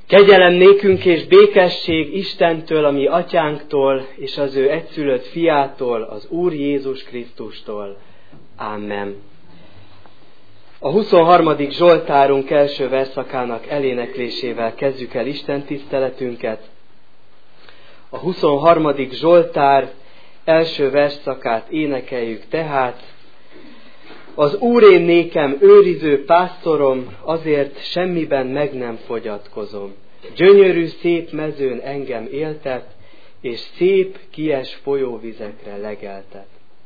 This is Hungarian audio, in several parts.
Kegyelem nékünk és békesség Istentől, a mi atyánktól, és az ő egyszülött fiától, az Úr Jézus Krisztustól. Amen. A 23. Zsoltárunk első verszakának eléneklésével kezdjük el Isten tiszteletünket. A 23. Zsoltár első versszakát énekeljük tehát. Az Úr én nékem őriző pásztorom, azért semmiben meg nem fogyatkozom. Gyönyörű szép mezőn engem éltet, és szép kies folyóvizekre legeltet.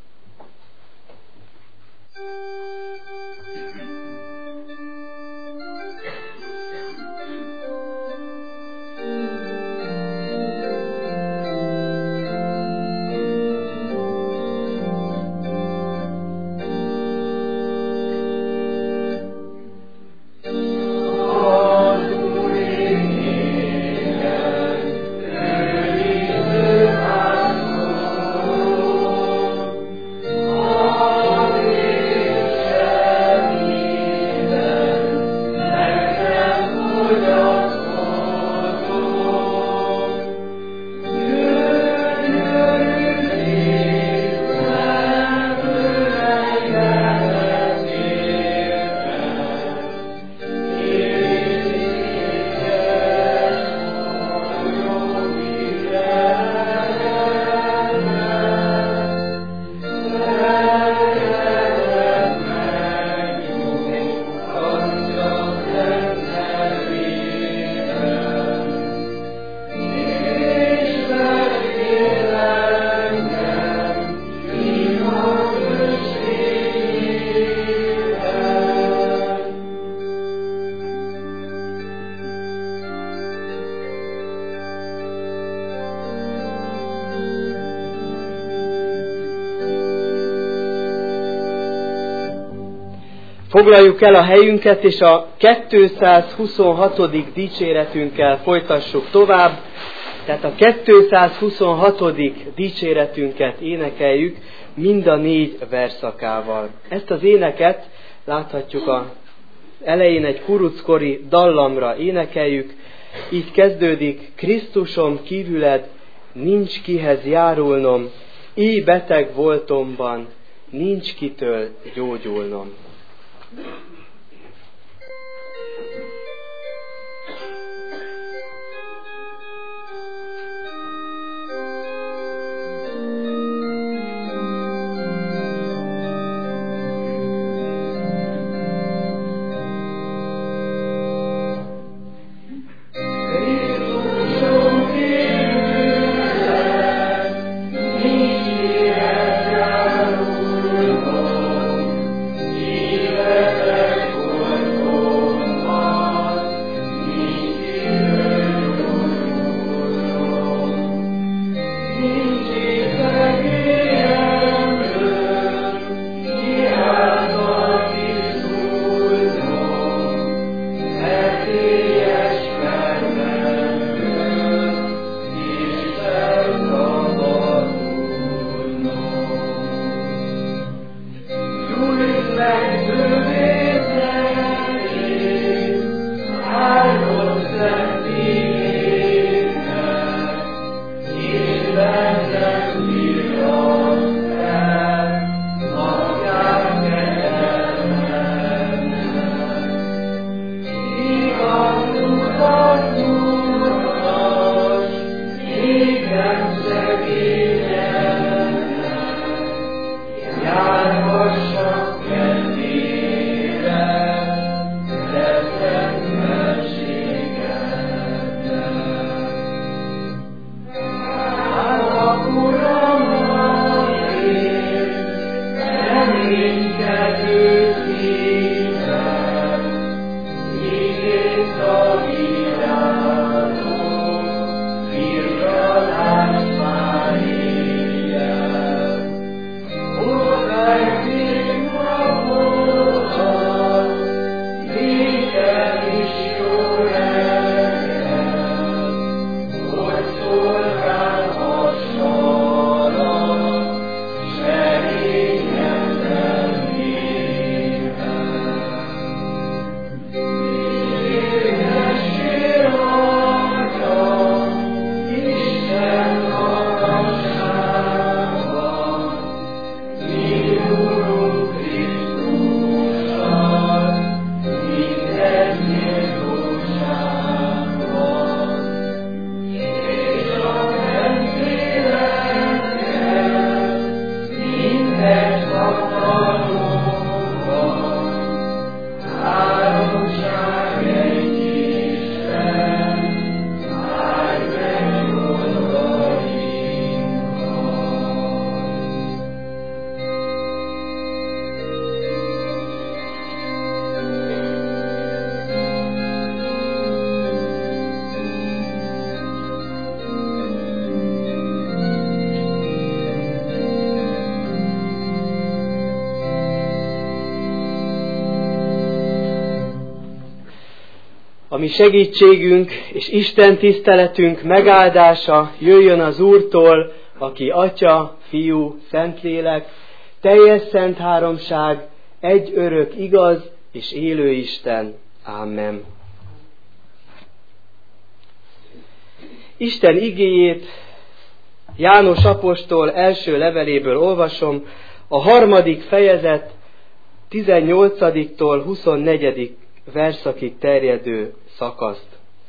Foglaljuk el a helyünket, és a 226. dicséretünkkel folytassuk tovább. Tehát a 226. dicséretünket énekeljük mind a 4 versszakával. Ezt az éneket láthatjuk az elején egy kuruckori dallamra énekeljük. Így kezdődik: Krisztusom kívüled nincs kihez járulnom, éj beteg voltomban nincs kitől gyógyulnom. Yeah. A mi segítségünk és Isten tiszteletünk megáldása jöjjön az Úrtól, aki Atya, Fiú, Szentlélek, teljes szent háromság, egy örök, igaz és élő Isten. Amen. Isten igéjét János apostol első leveléből olvasom, a 3. fejezet 18-tól 24. verszakig terjedő szakaszt.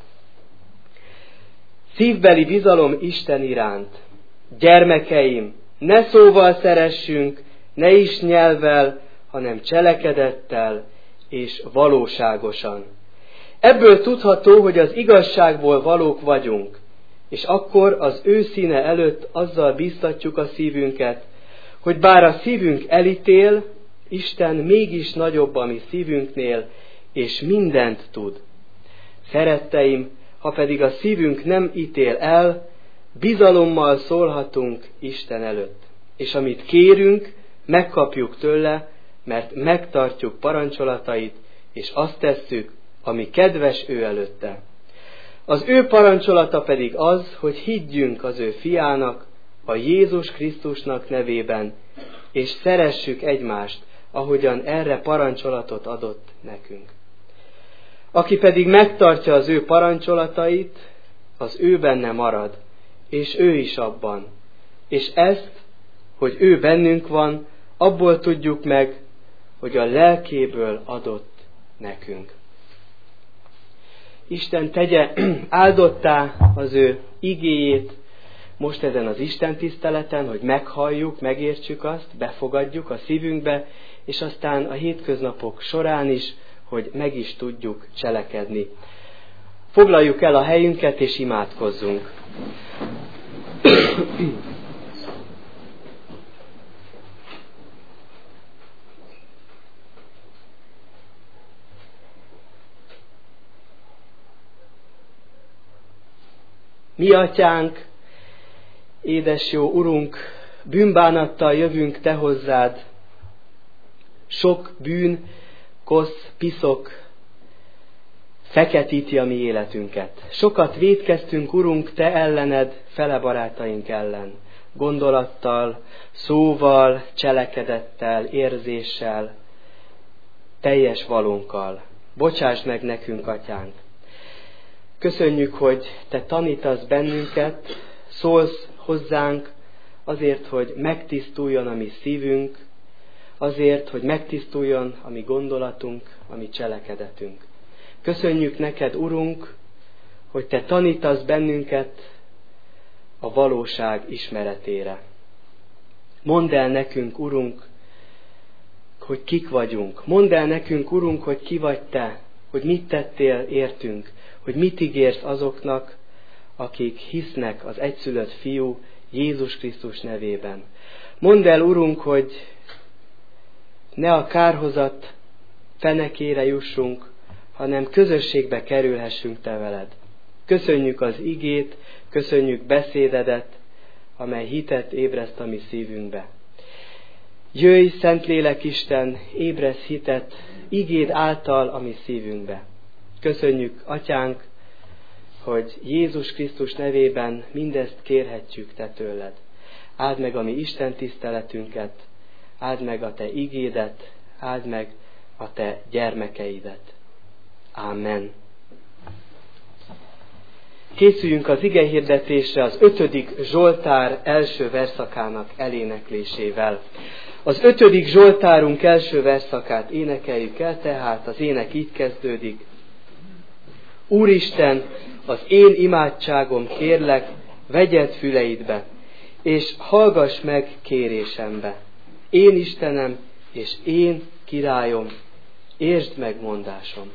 Szívbeli bizalom Isten iránt. Gyermekeim, ne szóval szeressünk, ne is nyelvvel, hanem cselekedettel és valóságosan. Ebből tudható, hogy az igazságból valók vagyunk, és akkor az ő színe előtt azzal bíztatjuk a szívünket, hogy bár a szívünk elítél, Isten mégis nagyobb a mi szívünknél, és mindent tud. Szeretteim, ha pedig a szívünk nem ítél el, bizalommal szólhatunk Isten előtt. És amit kérünk, megkapjuk tőle, mert megtartjuk parancsolatait, és azt tesszük, ami kedves ő előtte. Az ő parancsolata pedig az, hogy higgyünk az ő fiának, a Jézus Krisztusnak nevében, és szeressük egymást, ahogyan erre parancsolatot adott nekünk. Aki pedig megtartja az ő parancsolatait, az ő benne marad, és ő is abban. És ezt, hogy ő bennünk van, abból tudjuk meg, hogy a lelkéből adott nekünk. Isten tegye áldottá az ő igéjét most ezen az Isten tiszteleten, hogy meghalljuk, megértsük azt, befogadjuk a szívünkbe, és aztán a hétköznapok során is, hogy meg is tudjuk cselekedni. Foglaljuk el a helyünket, és imádkozzunk. Mi atyánk, édes jó Urunk, bűnbánattal jövünk Te hozzád. Sok bűn, kosz, piszok feketíti a mi életünket. Sokat vétkeztünk, Urunk, Te ellened, fele barátaink ellen. Gondolattal, szóval, cselekedettel, érzéssel, teljes valónkkal. Bocsásd meg nekünk, atyánk! Köszönjük, hogy Te tanítasz bennünket, szólsz hozzánk azért, hogy megtisztuljon a mi szívünk, azért, hogy megtisztuljon a mi gondolatunk, a mi cselekedetünk. Köszönjük neked, Urunk, hogy Te tanítasz bennünket a valóság ismeretére. Mondd el nekünk, Urunk, hogy kik vagyunk. Mondd el nekünk, Urunk, hogy ki vagy Te, hogy mit tettél értünk, hogy mit ígérsz azoknak, akik hisznek az egyszülött Fiú Jézus Krisztus nevében. Mondd el, Urunk, hogy ne a kárhozat fenekére jussunk, hanem közösségbe kerülhessünk Te veled. Köszönjük az igét, köszönjük beszédedet, amely hitet ébreszt a mi szívünkbe. Jöjj, Szentlélek Isten, ébresz hitet igéd által a mi szívünkbe. Köszönjük, Atyánk, hogy Jézus Krisztus nevében mindezt kérhetjük Te tőled. Áld meg a mi Isten tiszteletünket, áld meg a Te igédet, áld meg a Te gyermekeidet. Amen. Készüljünk az igehirdetésre az 5. Zsoltár első verszakának eléneklésével. Az 5. Zsoltárunk első verszakát énekeljük el, tehát az ének így kezdődik. Úristen, az én imádságom kérlek, vegyed füleidbe, és hallgass meg kérésembe. Én Istenem, és én királyom, értsd meg mondásom.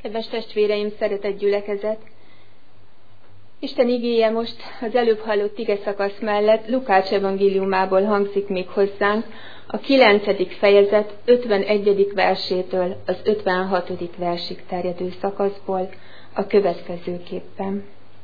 Kedves testvéreim, szeretett gyülekezet! Isten igéje most az előbb hallott igeszakasz mellett Lukács evangéliumából hangzik még hozzánk, a 9. fejezet 51. versétől az 56. versig terjedő szakaszból a következőképpen.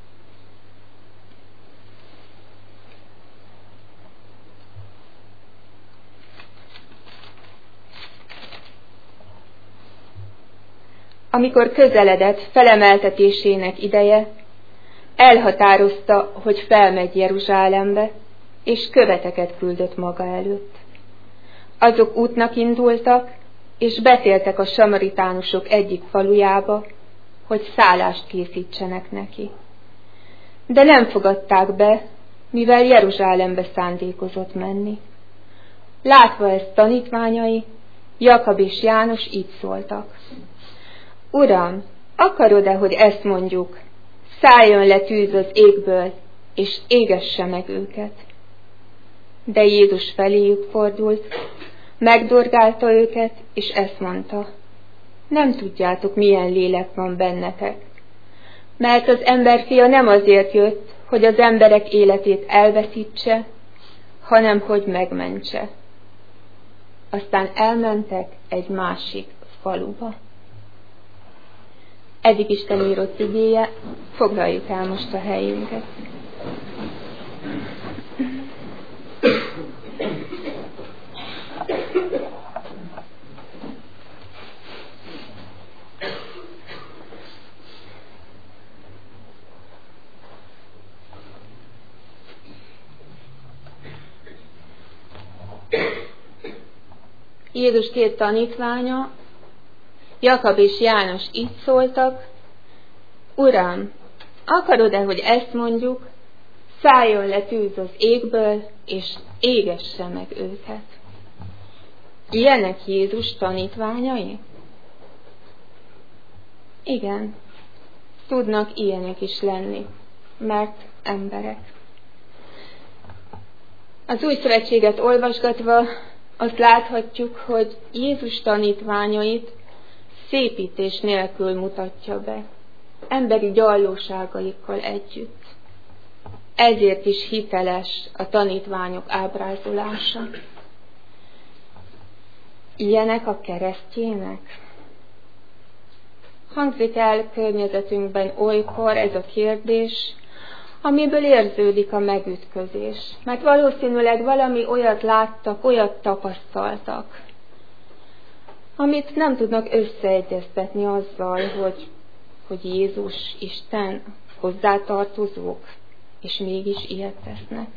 Amikor közeledett felemeltetésének ideje, elhatározta, hogy felmegy Jeruzsálembe, és követeket küldött maga előtt. Azok útnak indultak, és betértek a samaritánusok egyik falujába, hogy szállást készítsenek neki. De nem fogadták be, mivel Jeruzsálembe szándékozott menni. Látva ezt tanítványai, Jakab és János így szóltak: Uram, akarod-e, hogy ezt mondjuk, szálljon le tűz az égből, és égesse meg őket? De Jézus feléjük fordult, megdorgálta őket, és ezt mondta: nem tudjátok, milyen lélek van bennetek, mert az emberfia nem azért jött, hogy az emberek életét elveszítse, hanem hogy megmentse. Aztán elmentek egy másik faluba. Eddig Isten írott igéje, foglaljuk el most a helyünket. Jézus két tanítványa, Jakab és János így szóltak: Uram, akarod-e, hogy ezt mondjuk, szálljon le tűz az égből, és égesse meg őket? Ilyenek Jézus tanítványai? Igen, tudnak ilyenek is lenni, mert emberek. Az Új Szövetséget olvasgatva azt láthatjuk, hogy Jézus tanítványait szépítés nélkül mutatja be, emberi gyarlóságaikkal együtt. Ezért is hiteles a tanítványok ábrázolása. Ilyenek a keresztjének? Hangzik el környezetünkben olykor ez a kérdés, amiből érződik a megütközés. Mert valószínűleg valami olyat láttak, olyat tapasztaltak, amit nem tudnak összeegyeztetni azzal, hogy Jézus, Isten, hozzátartozók, és mégis ilyet tesznek.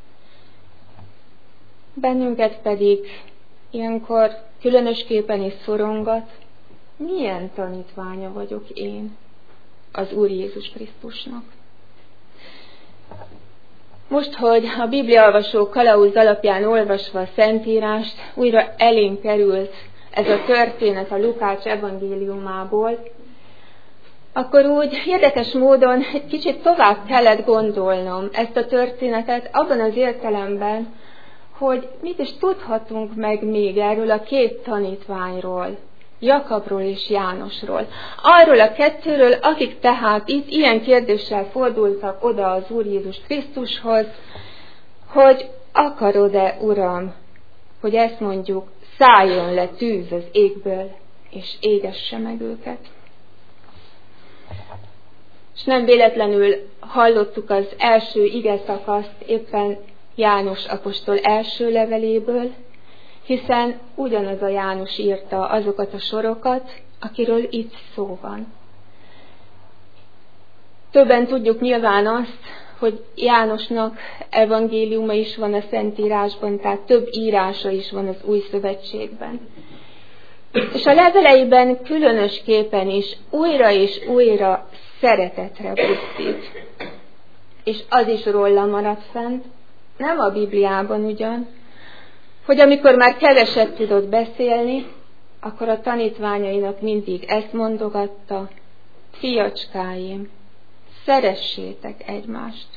Bennünket pedig ilyenkor különösképpen is szorongat, milyen tanítványa vagyok én az Úr Jézus Krisztusnak. Most, hogy a bibliaolvasó kalauz alapján olvasva a Szentírást, újra elénk került ez a történet a Lukács evangéliumából, akkor úgy érdekes módon egy kicsit tovább kellett gondolnom ezt a történetet abban az értelemben, hogy mit is tudhatunk meg még erről a két tanítványról, Jakabról és Jánosról. Arról a kettőről, akik tehát itt ilyen kérdéssel fordultak oda az Úr Jézus Krisztushoz, hogy akarod-e, Uram, hogy ezt mondjuk, szálljon le tűz az égből, és égesse meg őket. És nem véletlenül hallottuk az első igeszakaszt éppen János apostol első leveléből, hiszen ugyanaz a János írta azokat a sorokat, akiről itt szó van. Többen tudjuk nyilván azt, hogy Jánosnak evangéliuma is van a Szentírásban, tehát több írása is van az Új Szövetségben. És a leveleiben különösképpen is újra és újra szeretetre buzdít. És az is róla maradt fent, nem a Bibliában ugyan, hogy amikor már keveset tudott beszélni, akkor a tanítványainak mindig ezt mondogatta: fiacskáim, szeressétek egymást.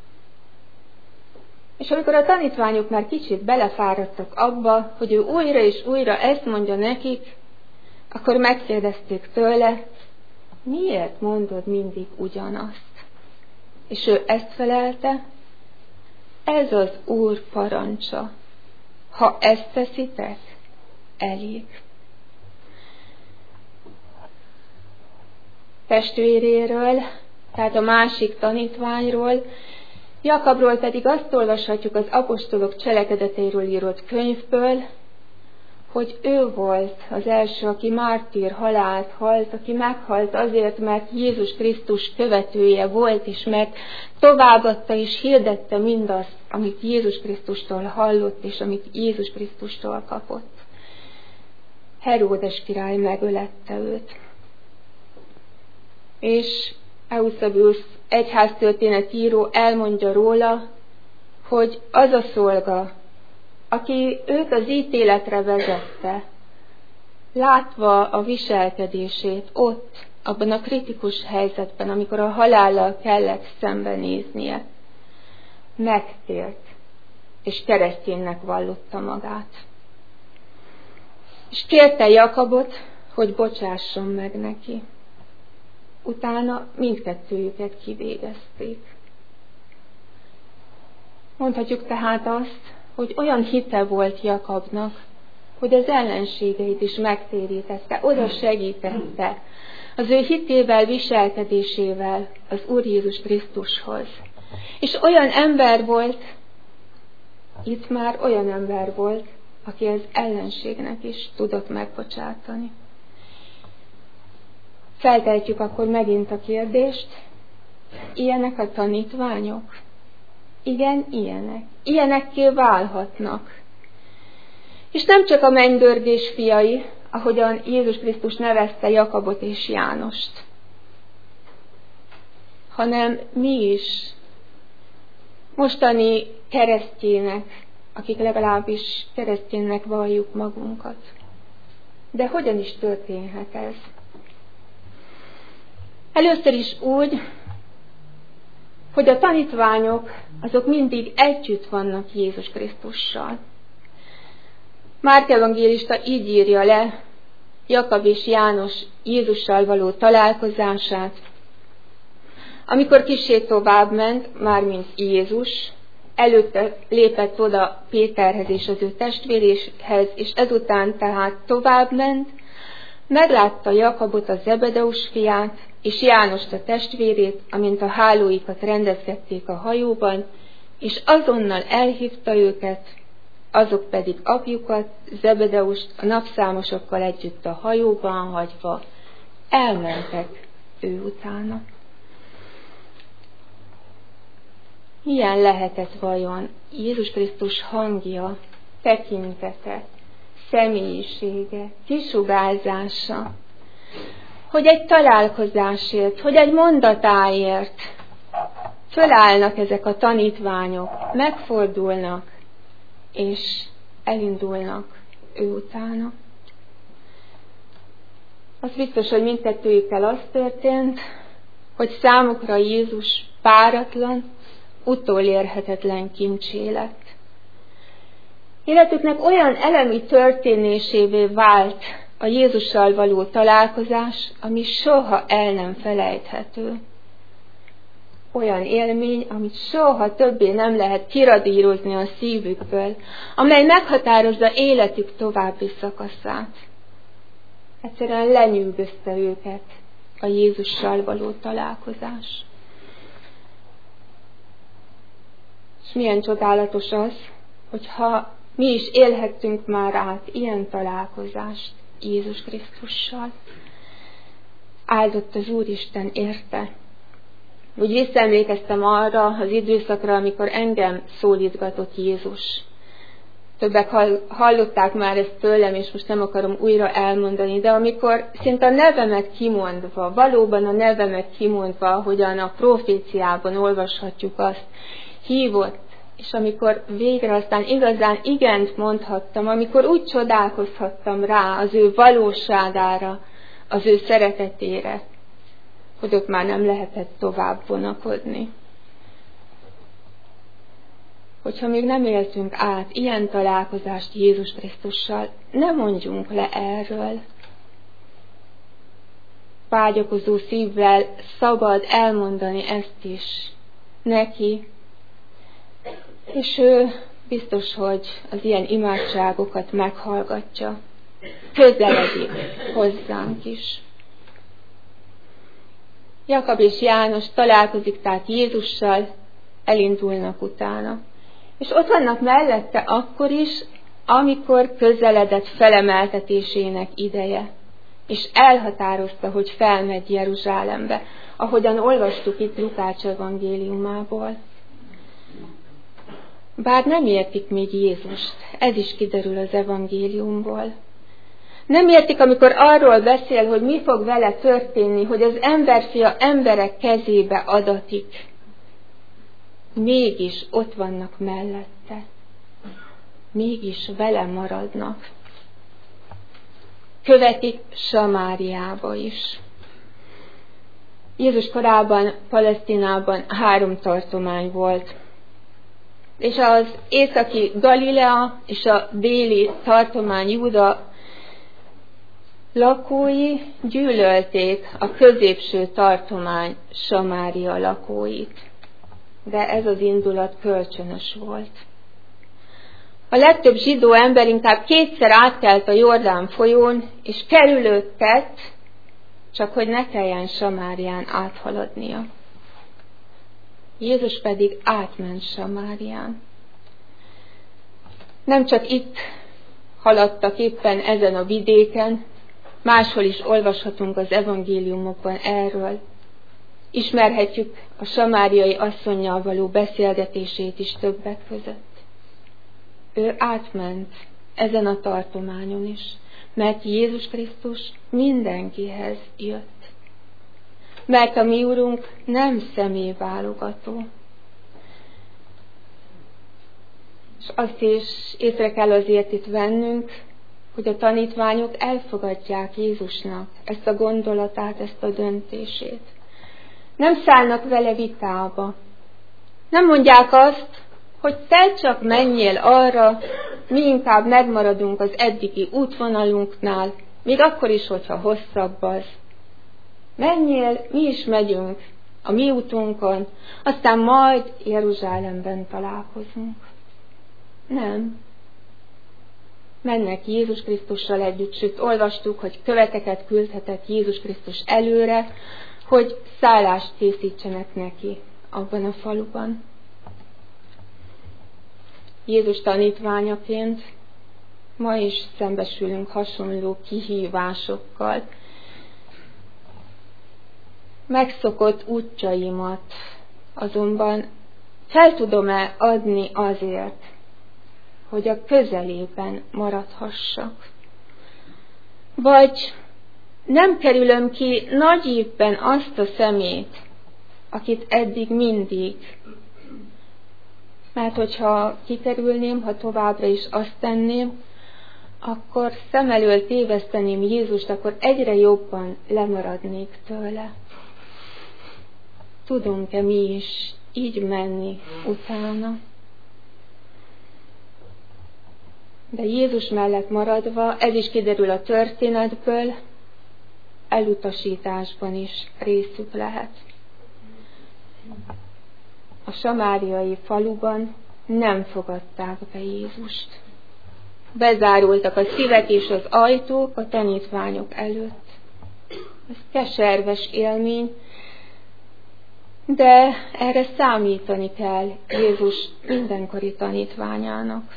És amikor a tanítványok már kicsit belefáradtak abba, hogy ő újra és újra ezt mondja nekik, akkor megkérdezték tőle, miért mondod mindig ugyanazt? És ő ezt felelte, ez az Úr parancsa. Ha ezt teszitek, elég. Testvéréről, tehát a másik tanítványról, Jakabról pedig azt olvashatjuk az apostolok cselekedeteiről írott könyvből, hogy ő volt az első, aki mártír halált halt, aki meghalt azért, mert Jézus Krisztus követője volt, és mert továbbadta és hirdette mindazt, amit Jézus Krisztustól hallott, és amit Jézus Krisztustól kapott. Heródes király megölette őt. És Eusebius egyháztörténet író elmondja róla, hogy az a szolga, aki őt az ítéletre vezette, látva a viselkedését ott, abban a kritikus helyzetben, amikor a halállal kellett szembenéznie, megtért, és kereszténynek vallotta magát. És kérte Jakabot, hogy bocsásson meg neki. Utána mindkettőjüket kivégezték. Mondhatjuk tehát azt, hogy olyan hite volt Jakabnak, hogy az ellenségeit is megtérítette, oda segítette az ő hitével, viselkedésével az Úr Jézus Krisztushoz. És olyan ember volt, itt már olyan ember volt, aki az ellenségnek is tudott megbocsátani. Feltehetjük akkor megint a kérdést, ilyenek a tanítványok? Igen, ilyenek. Ilyenekké válhatnak. És nem csak a mennydörgés fiai, ahogyan Jézus Krisztus nevezte Jakabot és Jánost, hanem mi is, mostani keresztjének, akik legalábbis keresztjénnek valljuk magunkat. De hogyan is történhet ez? Először is úgy, hogy a tanítványok azok mindig együtt vannak Jézus Krisztussal. Márk evangélista így írja le Jakab és János Jézussal való találkozását. Amikor kissé tovább ment, mármint Jézus, előtte lépett oda Péterhez és az ő testvéréhez, és ezután tehát tovább ment, meglátta Jakabot, a Zebedeus fiát, és Jánost, a testvérét, amint a hálóikat rendezgették a hajóban, és azonnal elhívta őket, azok pedig apjukat, Zebedeust a napszámosokkal együtt a hajóban hagyva, elmentek ő utána. Milyen lehetett vajon Jézus Krisztus hangja, tekintete, személyisége, kisugárzása, hogy egy találkozásért, hogy egy mondatáért fölállnak ezek a tanítványok, megfordulnak, és elindulnak ő utána. Az biztos, hogy mindkettőjükkel az történt, hogy számukra Jézus páratlan, utolérhetetlen kincsé lett. Életüknek olyan elemi történésévé vált a Jézussal való találkozás, ami soha el nem felejthető. Olyan élmény, amit soha többé nem lehet kiradírozni a szívükből, amely meghatározza életük további szakaszát. Egyszerűen lenyűgözte őket a Jézussal való találkozás. És milyen csodálatos az, hogyha mi is élhettünk már át ilyen találkozást Jézus Krisztussal. Áldott az Úristen érte. Úgy visszaemlékeztem arra az időszakra, amikor engem szólítgatott Jézus. Többek hallották már ezt tőlem, és most nem akarom újra elmondani, de amikor szinte a nevemet kimondva, valóban a nevemet kimondva, ahogyan a proféciában olvashatjuk azt, hívott, és amikor végre aztán igazán igent mondhattam, amikor úgy csodálkozhattam rá az ő valóságára, az ő szeretetére, hogy ott már nem lehetett tovább vonakodni. Hogyha még nem éltünk át ilyen találkozást Jézus Krisztussal, ne mondjunk le erről. vágyakozó szívvel szabad elmondani ezt is neki. És ő biztos, hogy az ilyen imádságokat meghallgatja. Közeledik hozzánk is. Jakab és János találkozik tehát Jézussal, elindulnak utána. És ott vannak mellette akkor is, amikor közeledett felemeltetésének ideje, és elhatározta, hogy felmegy Jeruzsálembe, ahogyan olvastuk itt Lukács evangéliumából. Bár nem értik még Jézust, ez is kiderül az evangéliumból. Nem értik, amikor arról beszél, hogy mi fog vele történni, hogy az emberfia emberek kezébe adatik. Mégis ott vannak mellette. Mégis vele maradnak. Követik Samáriába is. Jézus korában Palesztinában 3 tartomány volt. És az északi Galilea és a déli tartomány Júda lakói gyűlölték a középső tartomány Samária lakóit. De ez az indulat kölcsönös volt. A legtöbb zsidó ember inkább 2-szer átkelt a Jordán folyón, és kerülőt tett, csak hogy ne kelljen Samárián áthaladnia. Jézus pedig átment Samárián. Nem csak itt haladtak éppen ezen a vidéken, máshol is olvashatunk az evangéliumokban erről. Ismerhetjük a samáriai asszonnyal való beszélgetését is többek között. Ő átment ezen a tartományon is, mert Jézus Krisztus mindenkihez jött. Mert a mi Urunk nem személyválogató. És azt is észre kell azért itt vennünk, hogy a tanítványok elfogadják Jézusnak ezt a gondolatát, ezt a döntését. Nem szállnak vele vitába. Nem mondják azt, hogy te csak menjél arra, mi inkább megmaradunk az eddigi útvonalunknál, még akkor is, hogyha hosszabb az. Menjél, mi is megyünk a mi útunkon, aztán majd Jeruzsálemben találkozunk. Nem. Mennek Jézus Krisztussal együtt, sőt olvastuk, hogy követeket küldhetett Jézus Krisztus előre, hogy szállást készítsenek neki abban a faluban. Jézus tanítványaként ma is szembesülünk hasonló kihívásokkal. Megszokott útjaimat azonban fel tudom-e adni azért, hogy a közelében maradhassak? Vagy nem kerülöm ki nagy ívben azt a szemét, akit eddig mindig. Mert hogyha kikerülném, ha továbbra is azt tenném, akkor szem elől téveszteném Jézust, akkor egyre jobban lemaradnék tőle. Tudunk-e mi is így menni utána? De Jézus mellett maradva, ez is kiderül a történetből, elutasításban is részük lehet. A samáriai faluban nem fogadták be Jézust. Bezárultak a szívek és az ajtók a tanítványok előtt. Ez keserves élmény, de erre számítani kell Jézus mindenkori tanítványának.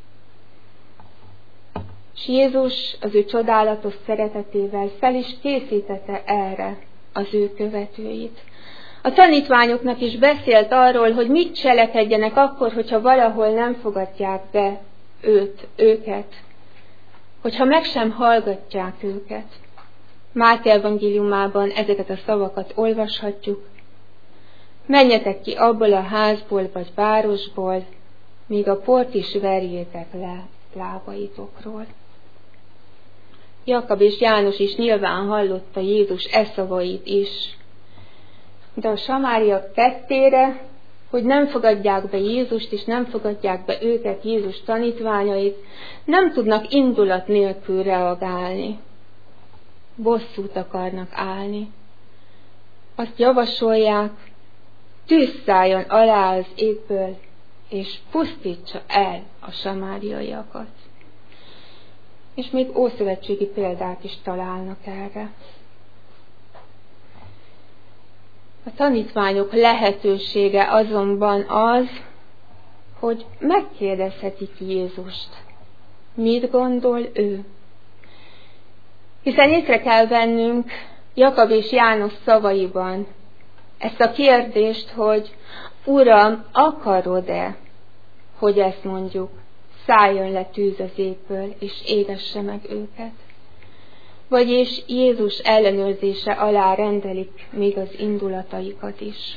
És Jézus az ő csodálatos szeretetével fel is készítette erre az ő követőit. A tanítványoknak is beszélt arról, hogy mit cselekedjenek akkor, hogyha valahol nem fogadják be őket, hogyha meg sem hallgatják őket. Máté evangéliumában ezeket a szavakat olvashatjuk. Menjetek ki abból a házból vagy városból, míg a port is verjétek le lábaitokról. Jakab és János is nyilván hallotta Jézus szavait is. De a samáriak tettére, hogy nem fogadják be Jézust, és nem fogadják be őket, Jézus tanítványait, nem tudnak indulat nélkül reagálni. bosszút akarnak állni. Azt javasolják, tűz szálljon alá az égből, és pusztítsa el a samáriaiakat. És még ószövetségi példák is találnak erre. A tanítványok lehetősége azonban az, hogy megkérdezhetik Jézust. Mit gondol ő? Hiszen észre kell vennünk Jakab és János szavaiban ezt a kérdést, hogy Uram, akarod-e, hogy ezt mondjuk, szálljon le tűz az égből, és égesse meg őket? Vagyis Jézus ellenőrzése alá rendelik még az indulataikat is.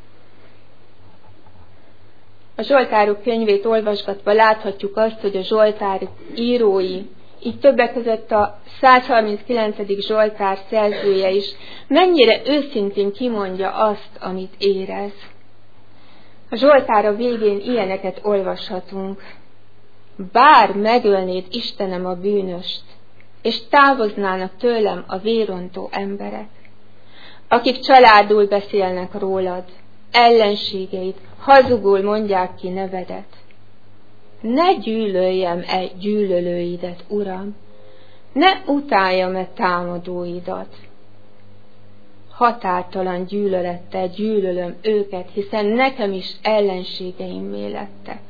A Zsoltárok könyvét olvasgatva láthatjuk azt, hogy a Zsoltár írói, így többek között a 139. Zsoltár szerzője is mennyire őszintén kimondja azt, amit érez. A Zsoltára végén ilyeneket olvashatunk. Bár megölnéd, Istenem, a bűnöst, és távoznának tőlem a vérontó emberek, akik családul beszélnek rólad, ellenségeid, hazugul mondják ki nevedet. Ne gyűlöljem gyűlölőidet, Uram, ne utáljam támadóidat. Határtalan gyűlölettel gyűlölöm őket, hiszen nekem is ellenségeimmé lettek.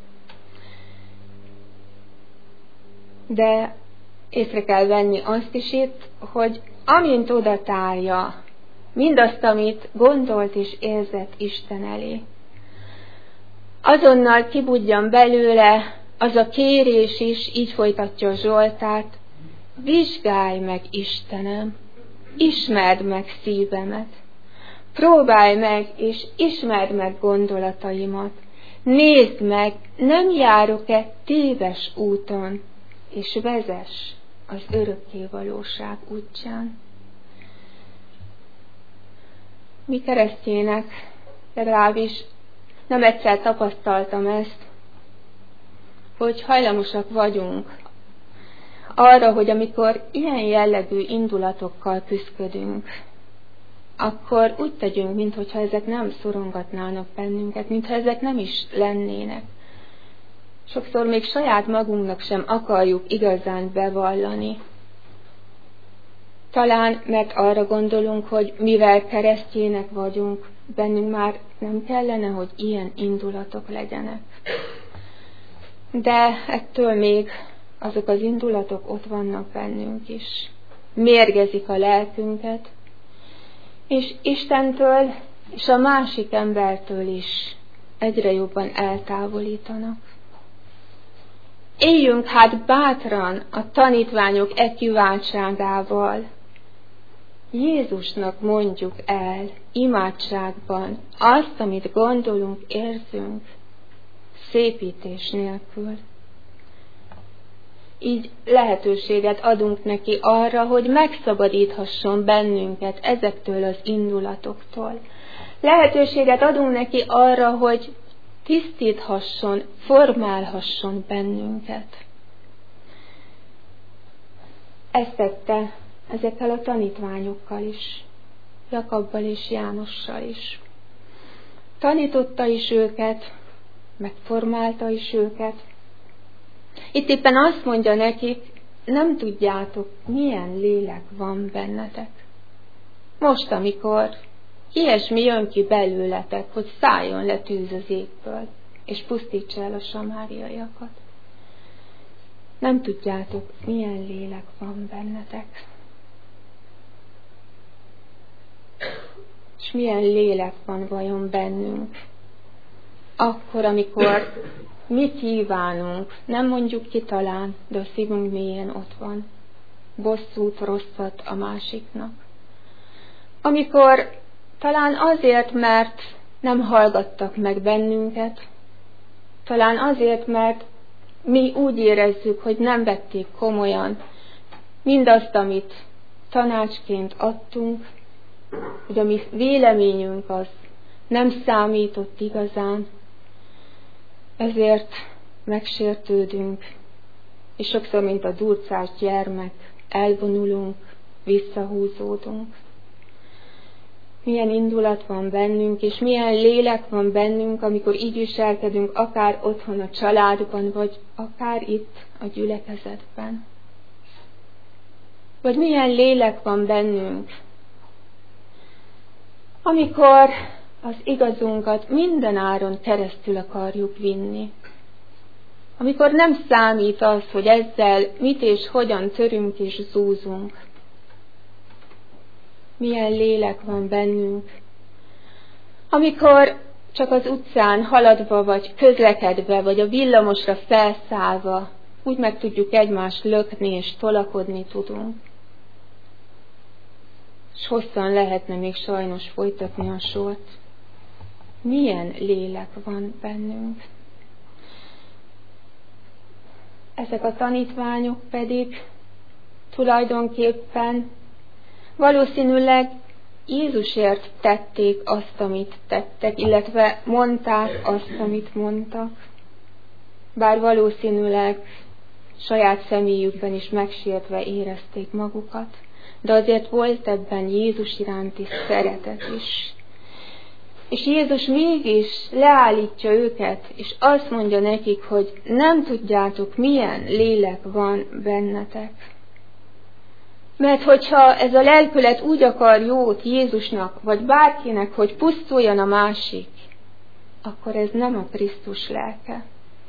De észre kell venni azt is itt, hogy amint oda tárja mindazt, amit gondolt és érzett Isten elé, azonnal kibudjan belőle az a kérés is, így folytatja a Zsoltárt: vizsgálj meg, Istenem, ismerd meg szívemet, próbálj meg és ismerd meg gondolataimat, nézd meg, nem járok-e téves úton, és vezess az örökkévalóság útján. Mi keresztjének, legalábbis nem egyszer tapasztaltam ezt, hogy hajlamosak vagyunk arra, hogy amikor ilyen jellegű indulatokkal küszködünk, akkor úgy tegyünk, mintha ezek nem szorongatnának bennünket, mintha ezek nem is lennének. Sokszor még saját magunknak sem akarjuk igazán bevallani. Talán mert arra gondolunk, hogy mivel keresztjének vagyunk, bennünk már nem kellene, hogy ilyen indulatok legyenek. De ettől még azok az indulatok ott vannak bennünk is. Mérgezik a lelkünket, és Istentől és a másik embertől is egyre jobban eltávolítanak. Éljünk hát bátran a tanítványok kiváltságával. Jézusnak mondjuk el imádságban azt, amit gondolunk, érzünk, szépítés nélkül. Így lehetőséget adunk neki arra, hogy megszabadíthasson bennünket ezektől az indulatoktól. Lehetőséget adunk neki arra, hogy tisztíthasson, formálhasson bennünket. Ezt tette ezekkel a tanítványokkal is, Jakabbal és Jánossal is. Tanította is őket, megformálta is őket. Itt éppen azt mondja nekik, nem tudjátok, milyen lélek van bennetek. Most, amikor ilyesmi jön ki belőletek, hogy szálljon le tűz az égből, és pusztítsa el a samáriaiakat. Nem tudjátok, milyen lélek van bennetek. És milyen lélek van vajon bennünk? Akkor, amikor mi kívánunk, nem mondjuk ki talán, de a szívünk mélyén ott van. Bosszút, rosszat a másiknak. Amikor talán azért, mert nem hallgattak meg bennünket, talán azért, mert mi úgy érezzük, hogy nem vették komolyan mindazt, amit tanácsként adtunk, hogy a mi véleményünk az nem számított igazán, ezért megsértődünk, és sokszor, mint a durcás gyermek, elvonulunk, visszahúzódunk. Milyen indulat van bennünk, és milyen lélek van bennünk, amikor így viselkedünk, akár otthon a családban, vagy akár itt a gyülekezetben. Vagy milyen lélek van bennünk, amikor az igazunkat mindenáron keresztül akarjuk vinni. Amikor nem számít az, hogy ezzel mit és hogyan törünk és zúzunk. Milyen lélek van bennünk. Amikor csak az utcán haladva, vagy közlekedve, vagy a villamosra felszállva úgy meg tudjuk egymást lökni és tolakodni tudunk. És hosszan lehetne még sajnos folytatni a sort. Milyen lélek van bennünk. Ezek a tanítványok pedig tulajdonképpen valószínűleg Jézusért tették azt, amit tettek, illetve mondták azt, amit mondtak. Bár valószínűleg saját személyükben is megsértve érezték magukat, de azért volt ebben Jézus iránti szeretet is. És Jézus mégis leállítja őket, és azt mondja nekik, hogy nem tudjátok, milyen lélek van bennetek. Mert hogyha ez a lelkület úgy akar jót Jézusnak, vagy bárkinek, hogy pusztuljon a másik, akkor ez nem a Krisztus lelke.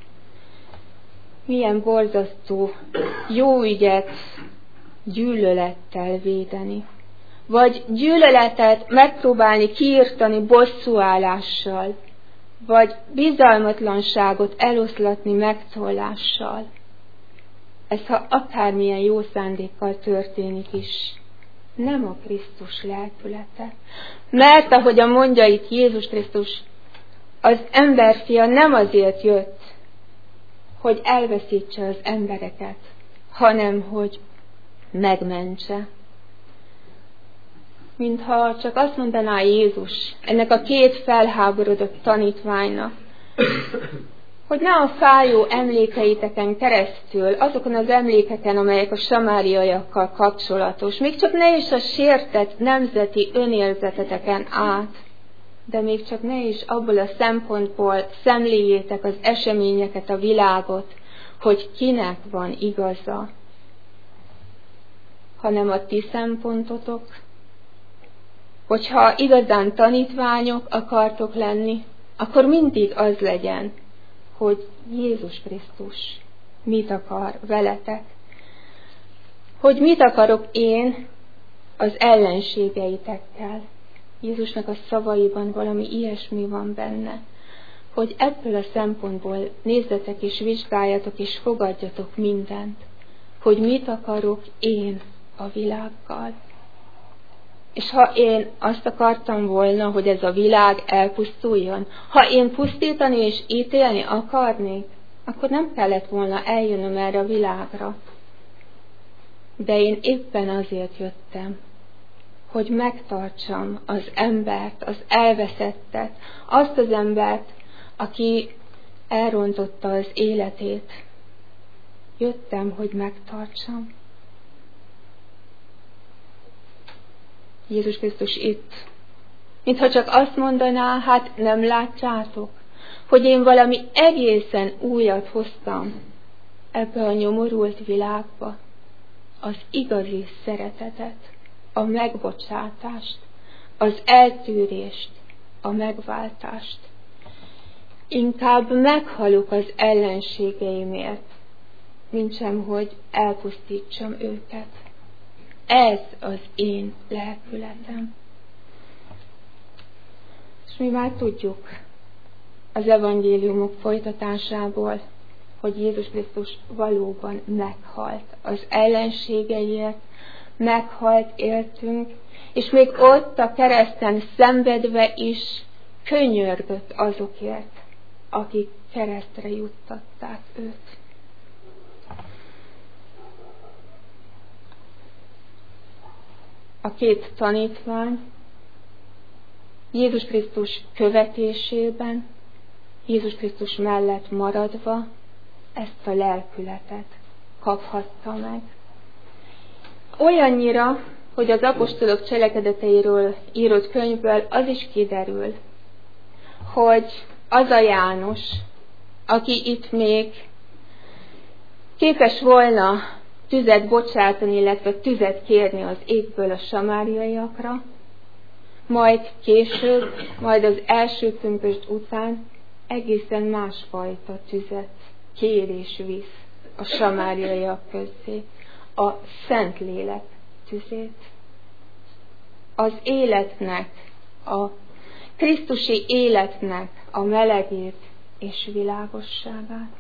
Milyen borzasztó jó ügyet gyűlölettel védeni. Vagy gyűlöletet megpróbálni kiirtani bosszúállással, vagy bizalmatlanságot eloszlatni megszólással. Ez, ha akármilyen jó szándékkal történik is, nem a Krisztus lelkülete. Mert, ahogyan mondja itt Jézus Krisztus, az emberfia nem azért jött, hogy elveszítse az embereket, hanem hogy megmentse. Mintha csak azt mondaná Jézus ennek a két felháborodott tanítványnak, hogy ne a fájó emlékeiteken keresztül, azokon az emlékeken, amelyek a samáriaiakkal kapcsolatos, még csak ne is a sértett nemzeti önérzeteteken át, de még csak ne is abból a szempontból szemléljétek az eseményeket, a világot, hogy kinek van igaza, hanem a ti szempontotok, hogyha igazán tanítványok akartok lenni, akkor mindig az legyen, hogy Jézus Krisztus mit akar veletek. Hogy mit akarok én az ellenségeitekkel. Jézusnak a szavaiban valami ilyesmi van benne, hogy ebből a szempontból nézzetek és vizsgáljatok és fogadjatok mindent, hogy mit akarok én a világgal. És ha én azt akartam volna, hogy ez a világ elpusztuljon, ha én pusztítani és ítélni akarnék, akkor nem kellett volna eljönnöm erre a világra. De én éppen azért jöttem, hogy megtartsam az embert, az elveszettet, azt az embert, aki elrontotta az életét. Jöttem, hogy megtartsam. Jézus Krisztus itt. Mintha csak azt mondaná, hát nem látjátok, hogy én valami egészen újat hoztam ebbe a nyomorult világba. Az igazi szeretetet, a megbocsátást, az eltűrést, a megváltást. Inkább meghalok az ellenségeimért, mintsem, hogy elpusztítsam őket. Ez az én lelkületem. És mi már tudjuk az evangéliumok folytatásából, hogy Jézus Krisztus valóban meghalt az ellenségeiért, meghalt értünk, és még ott a kereszten szenvedve is könyörgött azokért, akik keresztre juttatták őt. A két tanítvány Jézus Krisztus követésében, Jézus Krisztus mellett maradva ezt a lelkületet kaphatta meg. Olyannyira, hogy az apostolok cselekedeteiről írott könyvből az is kiderül, hogy az a János, aki itt még képes volna tüzet bocsátani, illetve tüzet kérni az égből a samáriaiakra, majd később, majd az első pünkösd után egészen másfajta tüzet kér és visz a samáriaiak közé, a Szentlélek tüzét. Az életnek, a krisztusi életnek a melegét és világosságát.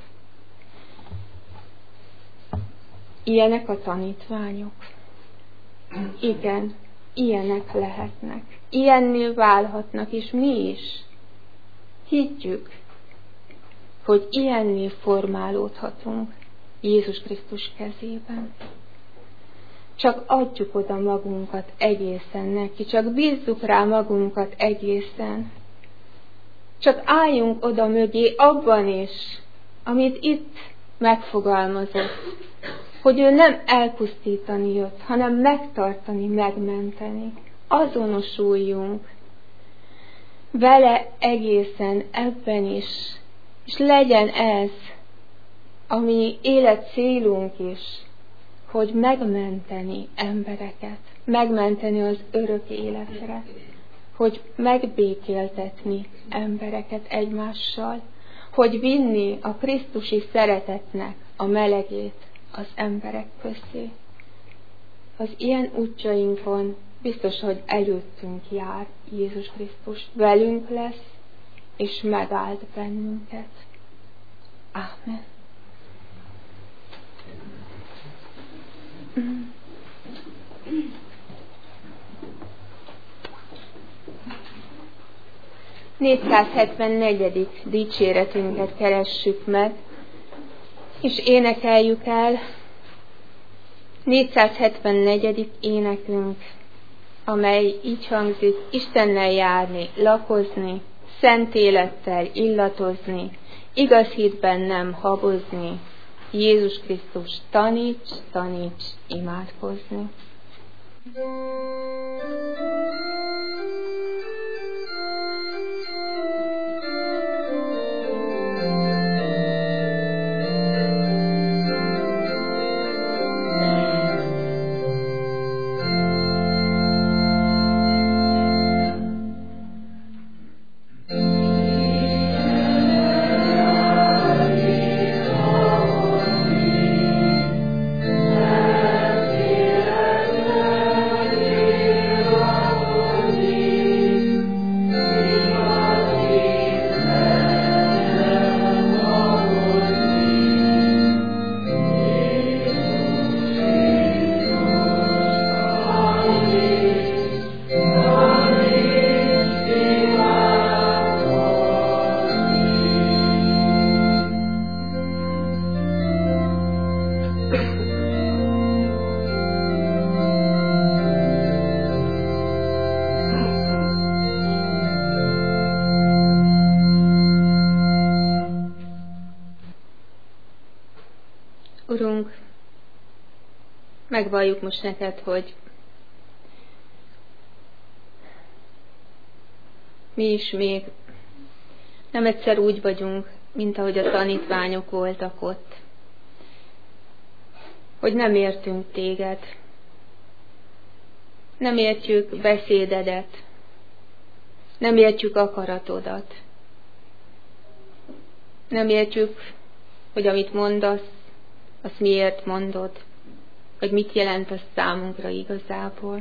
Ilyenek a tanítványok. Igen, ilyenek lehetnek. Ilyenné válhatnak, és mi is higgyük, hogy ilyenné formálódhatunk Jézus Krisztus kezében. Csak adjuk oda magunkat egészen neki, csak bízzuk rá magunkat egészen. Csak álljunk oda mögé abban is, amit itt megfogalmazott, hogy ő nem elpusztítani jött, hanem megtartani, megmenteni. Azonosuljunk vele egészen ebben is, és legyen ez a mi élet célunk is, hogy megmenteni embereket, megmenteni az örök életre, hogy megbékéltetni embereket egymással, hogy vinni a krisztusi szeretetnek a melegét az emberek közé. Az ilyen útjainkon biztos, hogy előttünk jár Jézus Krisztus, velünk lesz, és megáld bennünket. Ámen. ...474. dicséretünket keressük meg, és énekeljük el 474. énekünk, amely így hangzik: Istennel járni, lakozni, szent élettel illatozni, igaz hitben nem habozni, Jézus Krisztus taníts, taníts imádkozni. Urunk, megvalljuk most neked, hogy mi is még nem egyszer úgy vagyunk, mint ahogy a tanítványok voltak ott, hogy nem értünk téged, nem értjük beszédedet, nem értjük akaratodat, nem értjük, hogy amit mondasz, azt miért mondod, vagy mit jelent az számunkra igazából.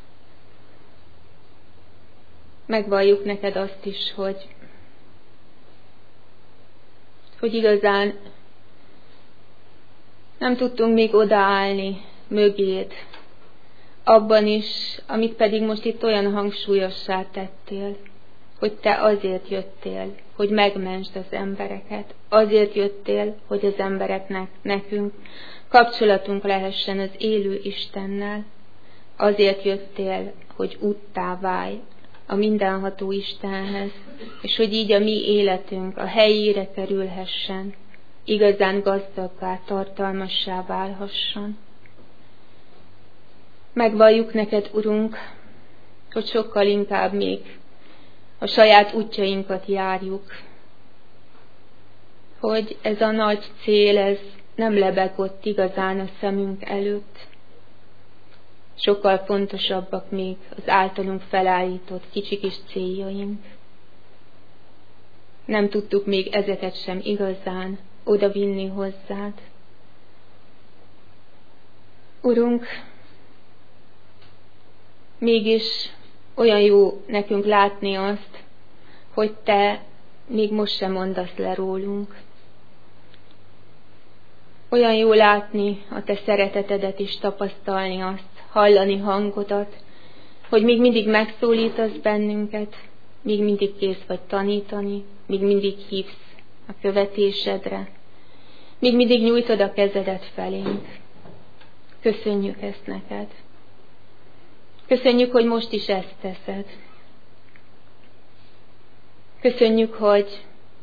Megvalljuk neked azt is, hogy igazán nem tudtunk még odaállni mögéd, abban is, amit pedig most itt olyan hangsúlyossá tettél, hogy te azért jöttél, hogy megmentsd az embereket, azért jöttél, hogy az embereknek, nekünk kapcsolatunk lehessen az élő Istennel, azért jöttél, hogy úttá válj a mindenható Istenhez, és hogy így a mi életünk a helyére kerülhessen, igazán gazdaggá, tartalmassá válhasson. Megvalljuk neked, Urunk, hogy sokkal inkább még a saját útjainkat járjuk, hogy ez a nagy cél, ez nem lebegott igazán a szemünk előtt. Sokkal fontosabbak még az általunk felállított kicsi kis céljaink. Nem tudtuk még ezeket sem igazán odavinni hozzád. Urunk, mégis olyan jó nekünk látni azt, hogy te még most sem mondasz le rólunk. Olyan jó látni a te szeretetedet és tapasztalni azt, hallani hangodat, hogy még mindig megszólítasz bennünket, még mindig kész vagy tanítani, még mindig hívsz a követésedre, még mindig nyújtod a kezedet felénk. Köszönjük ezt neked. Köszönjük, hogy most is ezt teszed. Köszönjük, hogy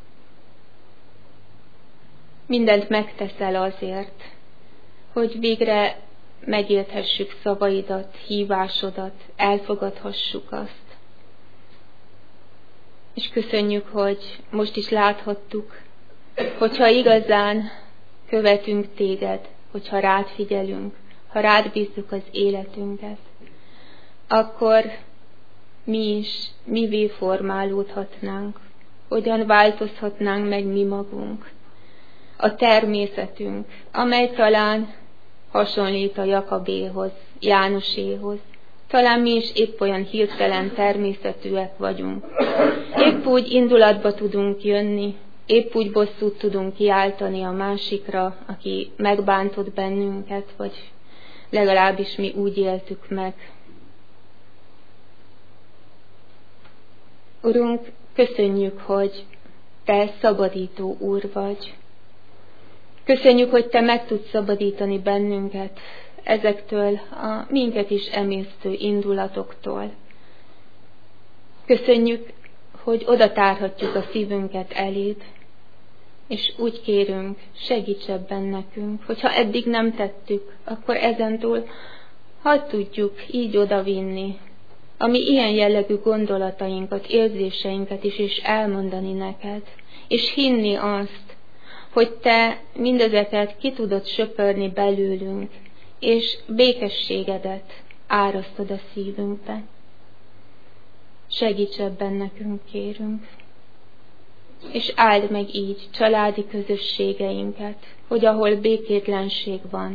mindent megteszel azért, hogy végre megérthessük szavaidat, hívásodat, elfogadhassuk azt. És köszönjük, hogy most is láthattuk, hogyha igazán követünk téged, hogyha rád figyelünk, ha rád bízzuk az életünket, akkor mi is mivé formálódhatnánk, hogyan változhatnánk meg mi magunk. A természetünk, amely talán hasonlít a Jakabéhoz, Jánoséhoz, talán mi is épp olyan hirtelen természetűek vagyunk. Épp úgy indulatba tudunk jönni, épp úgy bosszút tudunk kiáltani a másikra, aki megbántott bennünket, vagy legalábbis mi úgy éltük meg. Urunk, köszönjük, hogy te szabadító Úr vagy. Köszönjük, hogy te meg tudsz szabadítani bennünket ezektől a minket is emésztő indulatoktól. Köszönjük, hogy oda tárhatjuk a szívünket eléd, és úgy kérünk, segíts ebben nekünk, hogyha eddig nem tettük, akkor ezentúl hadd tudjuk így odavinni, ami ilyen jellegű gondolatainkat, érzéseinket is, és elmondani neked, és hinni azt, hogy te mindezeket ki tudod söpörni belőlünk, és békességedet árasztod a szívünkbe. Segíts ebben nekünk, kérünk. És áld meg így családi közösségeinket, hogy ahol békétlenség van,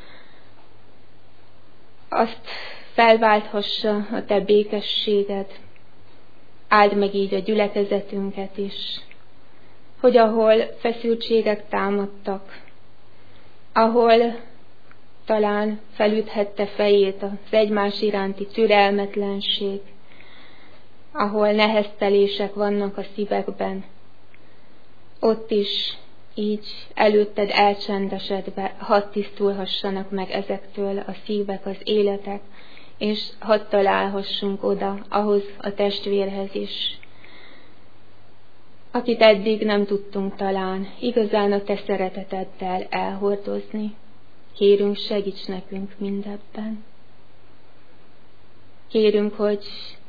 azt felválthassa a te békességed. Áld meg így a gyülekezetünket is, hogy ahol feszültségek támadtak, ahol talán felüthette fejét az egymás iránti türelmetlenség, ahol neheztelések vannak a szívekben, ott is így előtted elcsendesedve hadd tisztulhassanak meg ezektől a szívek, az életek, és hadd találhassunk oda ahhoz a testvérhez is, akit eddig nem tudtunk talán igazán a te szereteteddel elhordozni. Kérünk, segíts nekünk mindebben. Kérünk, hogy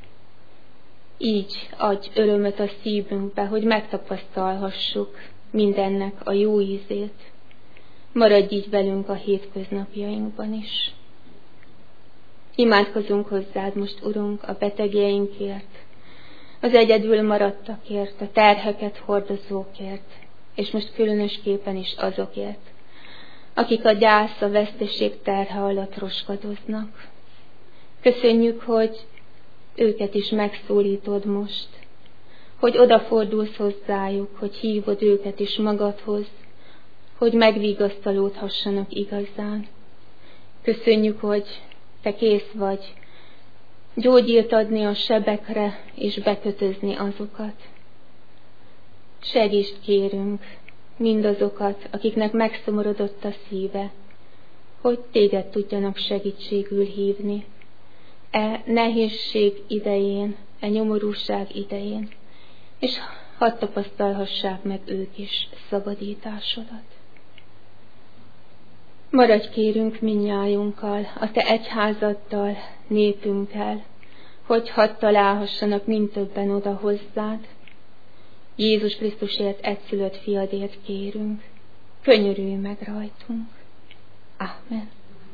így adj örömöt a szívünkbe, hogy megtapasztalhassuk mindennek a jó ízét. Maradj így velünk a hétköznapjainkban is. Imádkozunk hozzád most, Urunk, a betegjeinkért, az egyedül maradtakért, a terheket hordozókért, és most különösképpen is azokért, akik a gyász, a veszteség terhe alatt roskadoznak. Köszönjük, hogy őket is megszólítod most, hogy odafordulsz hozzájuk, hogy hívod őket is magadhoz, hogy megvigasztalódhassanak igazán. Köszönjük, hogy te kész vagy gyógyírt adni a sebekre, és bekötözni azokat. Segítsd, kérünk, mindazokat, akiknek megszomorodott a szíve, hogy téged tudjanak segítségül hívni, nehézség idején, nyomorúság idején, és hadd tapasztalhassák meg ők is szabadításodat. Maradj kérünk mindnyájunkkal, a te egyházaddal, népünkkel, hogy hadd találhassanak mind többen oda hozzád. Jézus Krisztusért egyszülött fiadért kérünk, könyörülj meg rajtunk. Amen.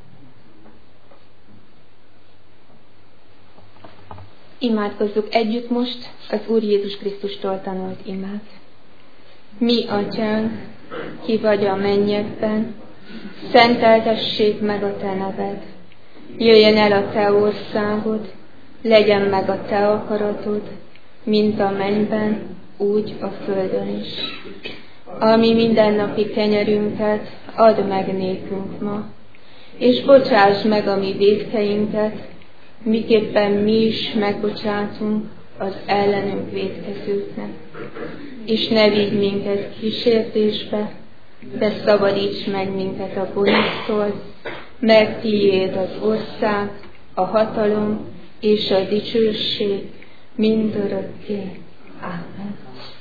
Imádkozzuk együtt most az Úr Jézus Krisztustól tanult imát. Mi, Atyánk, ki vagy a mennyekben, szenteltessék meg a te neved. Jöjjön el a te országod, legyen meg a te akaratod, mint a mennyben, úgy a földön is. Ami mindennapi kenyerünket add meg nékünk ma, és bocsáss meg a mi vétkeinket, miképpen mi is megbocsátunk az ellenünk vétkezőknek. És ne vigy minket kísértésbe, de szabadíts meg minket a gonosztól, mert tiéd az ország, a hatalom és a dicsőség mindörökké. Ámen.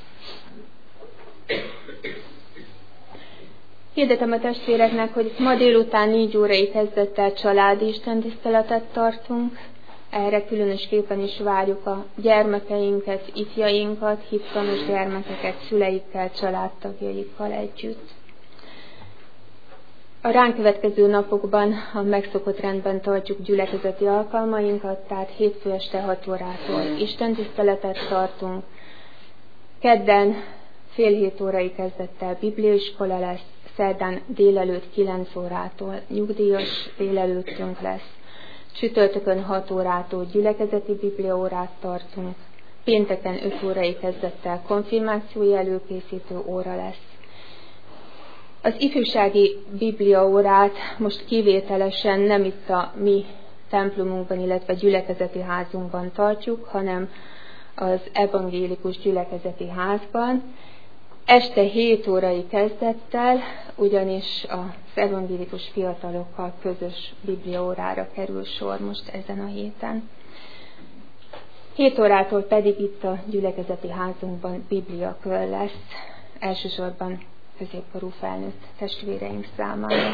Hirdetem a testvéreknek, hogy ma délután 4 órai kezdettel családi istentiszteletet tartunk. Erre különösképpen is várjuk a gyermekeinket, ifjainkat, hittanos gyermekeket, szüleikkel, családtagjaikkal együtt. A ránk következő napokban a megszokott rendben tartjuk gyülekezeti alkalmainkat, tehát hétfő este 6 órától istentiszteletet tartunk. Kedden fél 7 órai kezdettel bibliaiskola lesz, szerdán délelőtt 9 órától nyugdíjas délelőttünk lesz. Csütörtökön 6 órától gyülekezeti bibliaórát tartunk, pénteken 5 órai kezdettel konfirmációi előkészítő óra lesz. Az ifjúsági bibliaórát most kivételesen nem itt a mi templomunkban, illetve gyülekezeti házunkban tartjuk, hanem az evangélikus gyülekezeti házban. Este 7 órai kezdettel, ugyanis az evangélikus fiatalokkal közös bibliaórára kerül sor most ezen a héten. 7 órától pedig itt a gyülekezeti házunkban bibliakör lesz, elsősorban középkorú felnőtt testvéreink számára.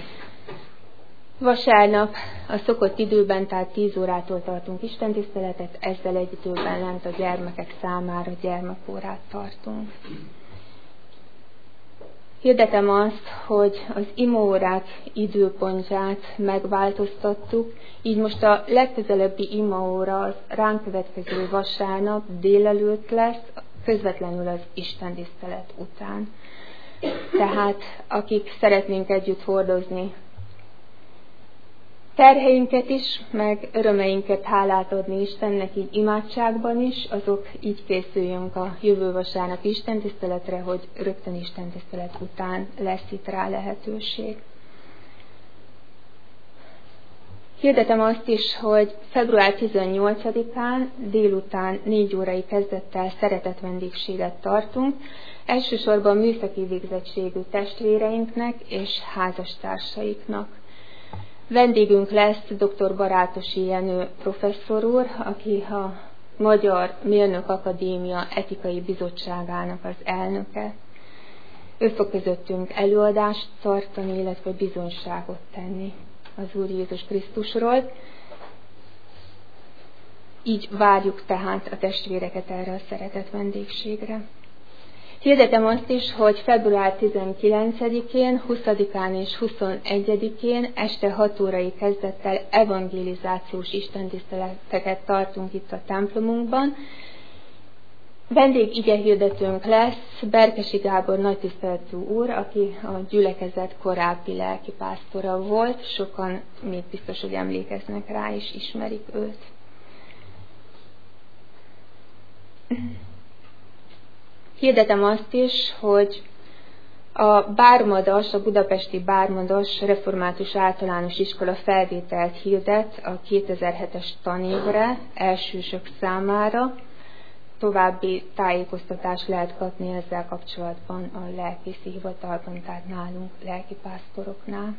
Vasárnap a szokott időben, tehát 10 órától tartunk istentiszteletet, ezzel egy időben lent a gyermekek számára gyermekórát tartunk. Hirdetem azt, hogy az imaórák időpontját megváltoztattuk, így most a legközelebbi imaóra az ránk következő vasárnap délelőtt lesz, közvetlenül az istentisztelet után. Tehát akik szeretnénk együtt hordozni terheinket is, meg örömeinket hálát adni Istennek így imádságban is, azok így készüljünk a jövő vasárnap istentiszteletre, hogy rögtön istentisztelet után lesz itt rá lehetőség. Hirdetem azt is, hogy február 18-án délután 4 órai kezdettel szeretett vendégséget tartunk, elsősorban műszaki végzettségű testvéreinknek és házastársaiknak. Vendégünk lesz dr. Barátosi Jenő professzor úr, aki a Magyar Mérnök Akadémia Etikai Bizottságának az elnöke. Ő fog közöttünk előadást tartani, illetve bizonyságot tenni az Úr Jézus Krisztusról. Így várjuk tehát a testvéreket erre a szeretett vendégségre. Hirdetem azt is, hogy február 19-én, 20-án és 21-én este 6 órai kezdettel evangelizációs istentiszteleteket tartunk itt a templomunkban. Vendég igehirdetőnk lesz Berkesi Gábor nagytiszteletű úr, aki a gyülekezet korábbi lelkipásztora volt, sokan még biztos, hogy emlékeznek rá és ismerik őt. Hirdetem azt is, hogy a Bármadas, a budapesti Bármadas Református Általános Iskola felvételt hirdet a 2007-es tanévre elsősök számára. További tájékoztatást lehet kapni ezzel kapcsolatban a lelkészi hivatalban, tehát nálunk lelkipásztoroknál.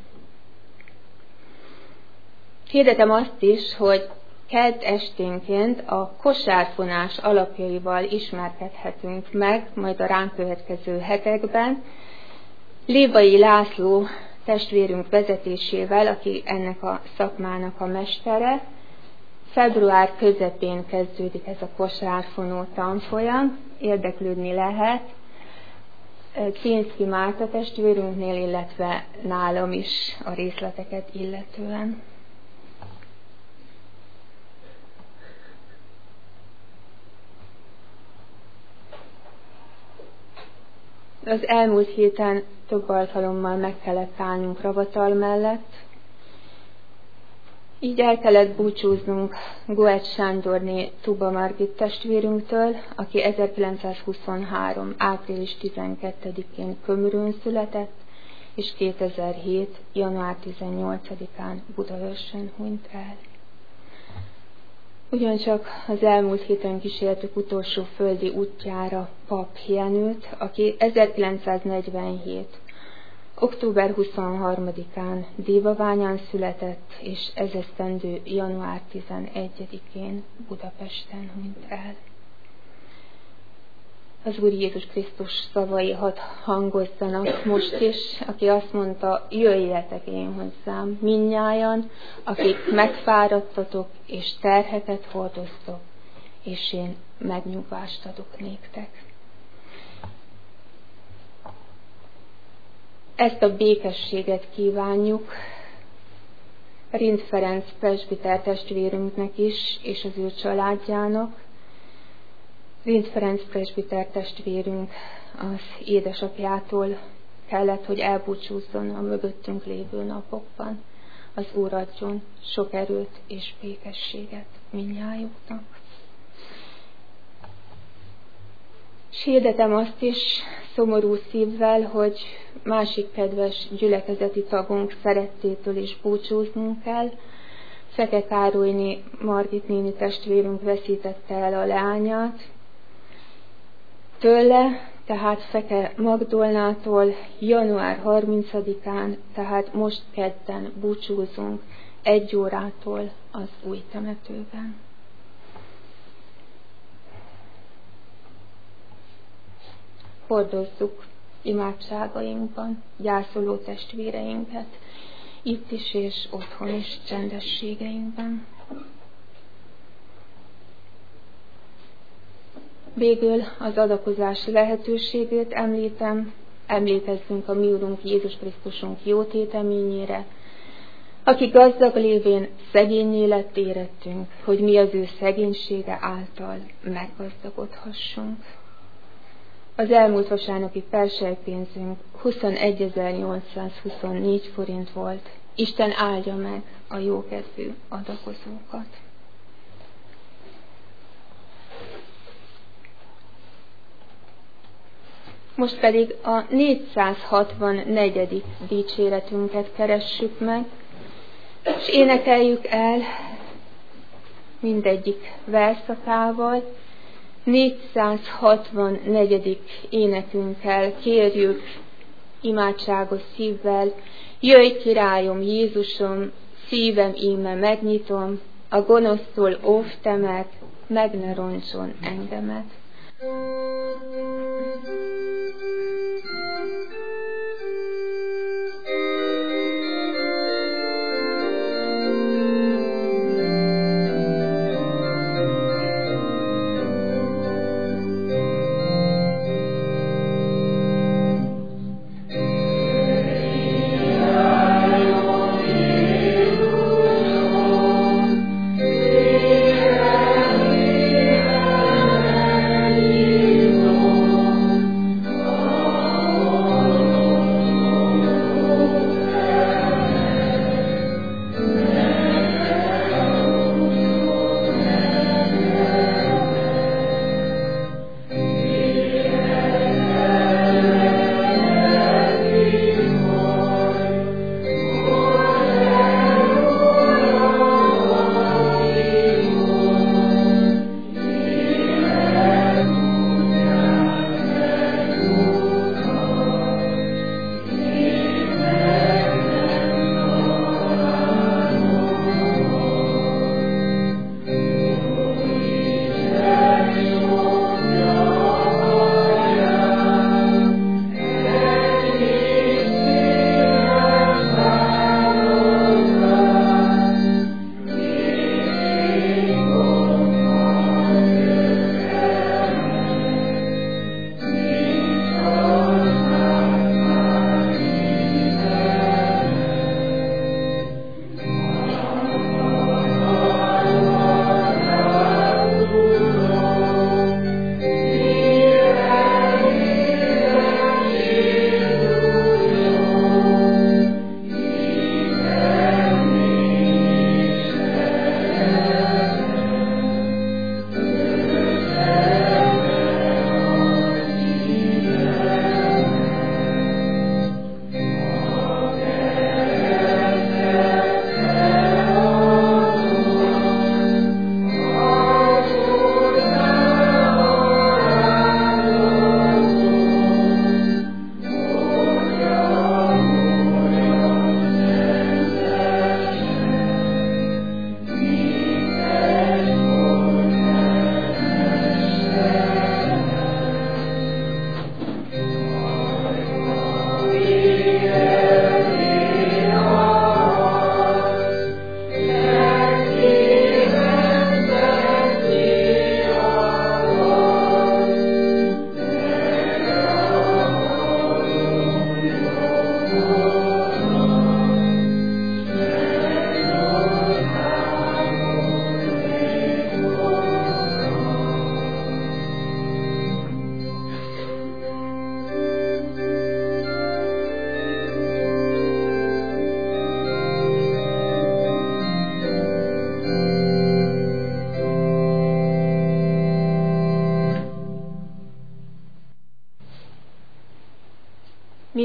Hirdetem azt is, hogy kedd esténként a kosárfonás alapjaival ismerkedhetünk meg, majd a ránk következő hetekben. Lévai László testvérünk vezetésével, aki ennek a szakmának a mestere, február közepén kezdődik ez a kosárfonó tanfolyam, érdeklődni lehet Kinszki Márta testvérünknél, illetve nálam is a részleteket illetően. Az elmúlt héten több alkalommal meg kellett állnunk Ravatal mellett, így el kellett búcsúznunk Goetz Sándorné Tuba Margit testvérünktől, aki 1923. április 12-én Kömörön született, és 2007. január 18-án Budaörsön hunyt el. Ugyancsak az elmúlt héten kísértük utolsó földi útjára Pap Jenőt, aki 1947. október 23-án Dévaványán született, és ezesztendő január 11-én Budapesten hunyt el. Az Úr Jézus Krisztus szavai hadd hangozzanak most is, aki azt mondta, jöjjetek én hozzám, mindnyájan, akik megfáradtatok és terheket hordoztok, és én megnyugvást adok néktek. Ezt a békességet kívánjuk Rindt Ferenc presbiter testvérünknek is, és az ő családjának. Rindt Ferenc presbiter testvérünk az édesapjától kellett, hogy elbúcsúzzon a mögöttünk lévő napokban. Az Úr adjon sok erőt és békességet mindnyájuknak. És hirdetem azt is szomorú szívvel, hogy másik kedves gyülekezeti tagunk Szerettétől is búcsúznunk kell. Feke Károlyné Margit néni testvérünk veszítette el a leányát. Tőle, tehát Feke Magdolnától január 30-án, tehát most kedden búcsúzunk 1 órától az új temetőben. Hordozzuk imádságainkban gyászoló testvéreinket, itt is és otthon is csendességeinkben. Végül az adakozás lehetőségét említem, emlékezzünk a mi Urunk Jézus Krisztusunk jó téteményére, aki gazdag lévén szegénnyé lett érettünk, hogy mi az ő szegénysége által meggazdagodhassunk. Az elmúlt vasárnapi perselypénzünk 21.824 forint volt. Isten áldja meg a jókedvű adakozókat. Most pedig a 464. dicséretünket keressük meg, és énekeljük el mindegyik verszakával. 464. énekünkkel kérjük imádságos szívvel: jöjj, királyom, Jézusom, szívem íme megnyitom, a gonosztól óvj te meg ne roncson engemet.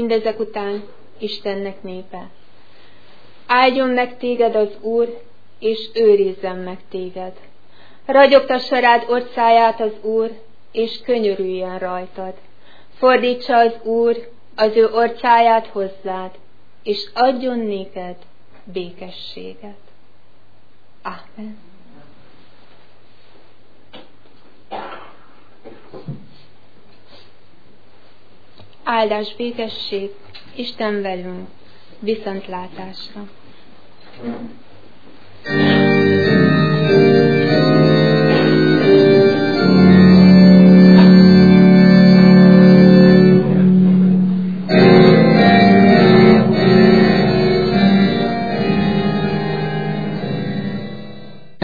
mindezek után Istennek népe. Áldjon meg téged az Úr, és őrizzen meg téged. Ragyogtassa rád orcáját az Úr, és könyörüljen rajtad. Fordítsa az Úr az ő orcáját hozzád, és adjon néked békességet. Ámen. Áldás, békesség, Isten velünk, viszontlátásra.